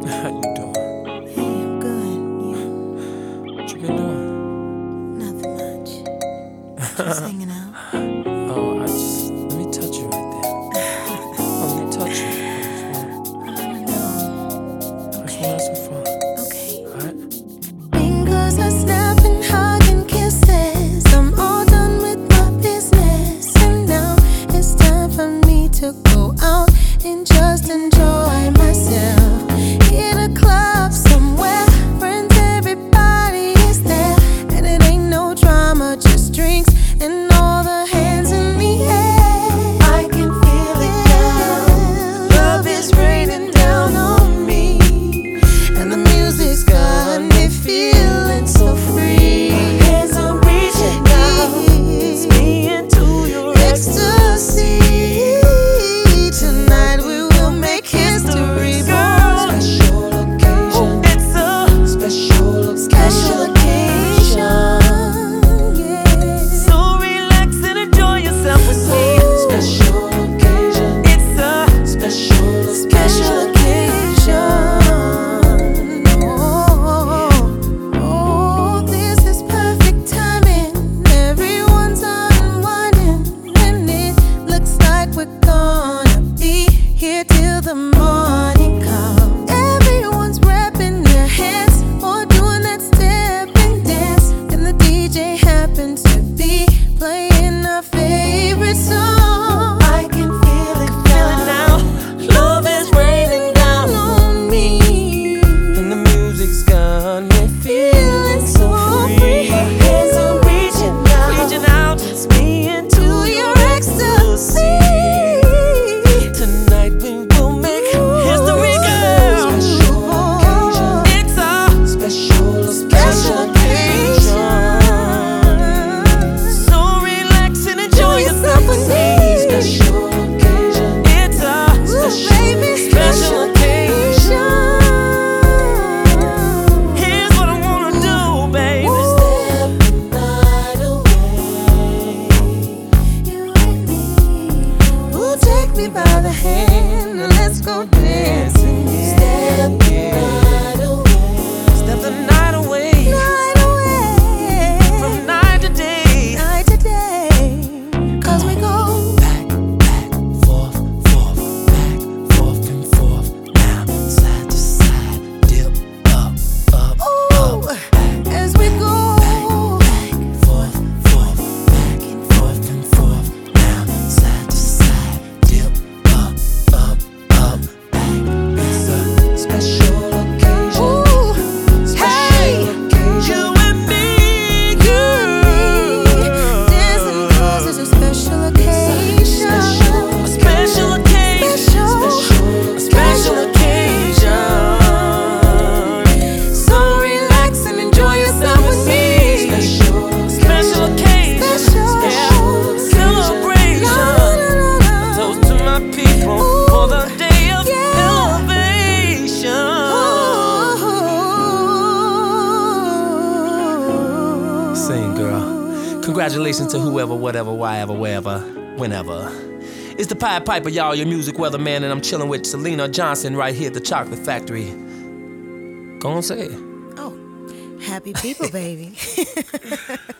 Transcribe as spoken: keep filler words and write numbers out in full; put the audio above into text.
How you doing? Hey, I'm good. You? What you been doing? Nothing much. Just hanging out. Oh, I just let me touch you right there. Oh, let me touch you. I just I don't know. want, I just want to have some fun. Okay. Alright? Fingers are snapping, hugging kisses. I'm all done with my business, and now it's time for me to go out and just enjoy myself. Hit a club somewhere, friends, everybody is there, and it ain't no drama, just drinks and all the hands in the air. I can feel it now. Love is raining down on me, and the music's got me feeling so free. My hands are reaching out, it's me into your ecstasy. Tonight we will make history, girl. Special occasion. It's a special, special occasion. Yeah. So relax and enjoy yourself with me. Special occasion. It's a Special, special occasion. Oh, oh, this is perfect timing. Everyone's unwinding, and it looks like we're gonna be here till the morning comes. Everyone's wrapping their hands or doing that step and dance, and the D J happens to be playing our favorite song. I can feel it now. Love is raining down on me, and the music's got me feeling so free. My hands are reaching out, reaching out. It's me into to your ecstasy. Tonight we will make history, girl. It's a Special, special occasion. so relax and enjoy yourself with me. Special occasion. It's a Baby, special occasion. occasion. Here's what I wanna do, baby. Step the night away. You and me. Ooh, take me by the hand and let's go dancing. Step the night away. Step the night away Night away. from night to day. Night to day. 'Cause we go Back, back, forth, forth, back, forth and forth. Now, side to side, dip, up, up, ooh, up. as we go. Back, forth, forth, back and forth and forth. Now, side to side, dip, up, up, up, back. It's a special occasion. Ooh, hey, You and me, dancing 'cause it's a special occasion. a special occasion, Special, a special occasion. So relax and enjoy yourself with me. Special occasion, Special. yeah, celebration. Toast to my people for the day of Yeah. elevation. Sing, girl. Congratulations to whoever, whatever, why ever, wherever, whenever. It's the Pied Piper, y'all, your music weatherman, and I'm chilling with Selena Johnson right here at the Chocolate Factory. Go on, say it. Oh, happy people, baby.